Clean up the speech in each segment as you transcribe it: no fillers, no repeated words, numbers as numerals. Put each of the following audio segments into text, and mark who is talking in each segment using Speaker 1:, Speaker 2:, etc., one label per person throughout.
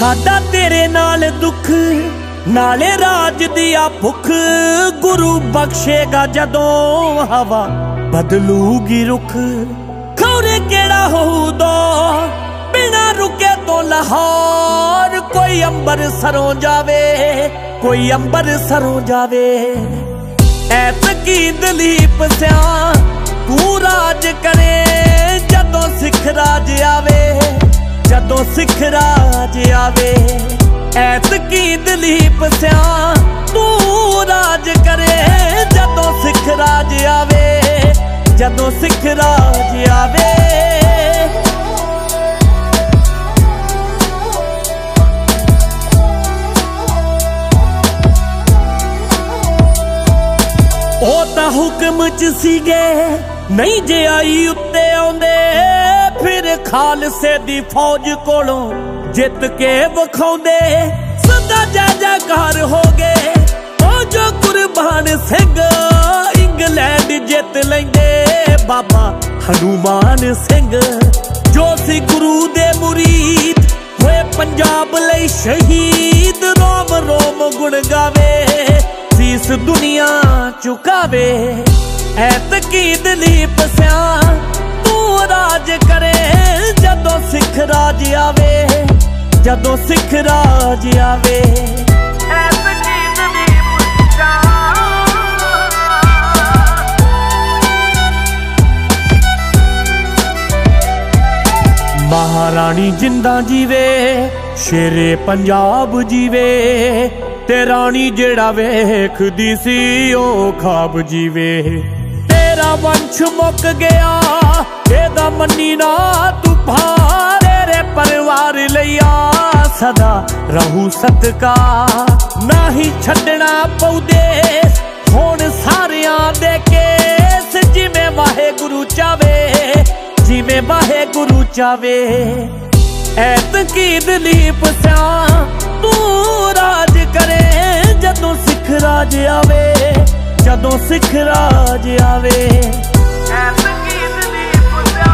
Speaker 1: साडा तेरे नाल दुख नाले राज दिया भुख। गुरु बख्शेगा जदों हवा बदलूगी रुख। खौरे केड़ा होऊ दो बिना रुके तो लाहौर। कोई अंबर सरों जावे कोई अंबर सरों जावे। ऐतकी दलीप सिया तू राज करे जदों सिख राज आवे जदों सिख राज आवे। ऐतकी दलीप सिया तू राज करे जदों सिख राज आवे जदों सिख राज आवे। ओ तां हुक्म च सीगे नहीं जे आई उत्ते आउंदे। फिर खालसे दी फौज कोलों जित के विखाउंदे। सदा जयकार हो गए ओ जो कुर्बान सिंह। इंग्लैंड जित लैंदे बाबा हनुमान सिंह। जो सी गुरु दे मुरीद होए पंजाब लई शहीद। रोम रोम गुण गावे सीस दुनिया चुकावे। ऐतकी दलीप सिया तू राज करे जदों सिख राज आवे जदों सिख राज आवे। ऐतकी दलीप सिया महारानी जिंदा जीवे शेरे पंजाब जीवे। ते रानी जेड़ा वेखदी सी ओ खाब जीवे। तेरा वंश मुक गया एदा मन्नी ना तू भार। तेरे परिवार लिया सदा रहू सदका। ना ही छड्डना पऊ देस हुण सारियां दे केस। जिवें वाहे गुरु चावे जिवें वाहे गुरु चावे। ऐतकी दलीप सिया तू राज करे जदों सिख राज आवे जदों सिख राज आवे। ऐतकी दलीप सिया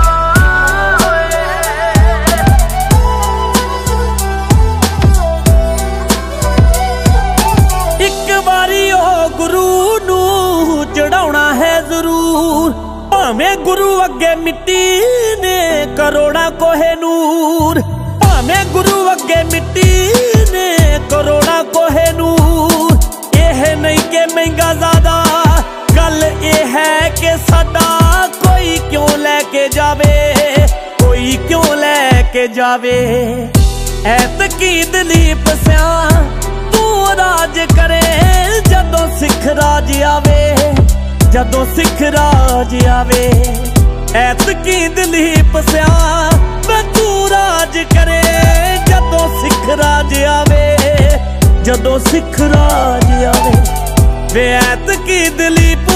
Speaker 1: इक बारी ओ गुरु नू चढ़ाउणा है जरूर। भावें गुरु अगे मिट्टी ने करोड़ा कोहे नूर। भावें गुरु अगे मिट्टी ने करोड़ा कोहे नूर। यह नहीं के महंगा ज्यादा गल ये है कि साडा कोई क्यों लेके जावे कोई क्यों लेके जावे। ऐतकी दलीप सिया तू राज करे जदों सिख राज आवे जदों सिख राज आवे। ऐतकी दलीप सिया तू राज करे जदों सिख राज आवे जदों सिख राज आवे। वे ऐतकी दलीप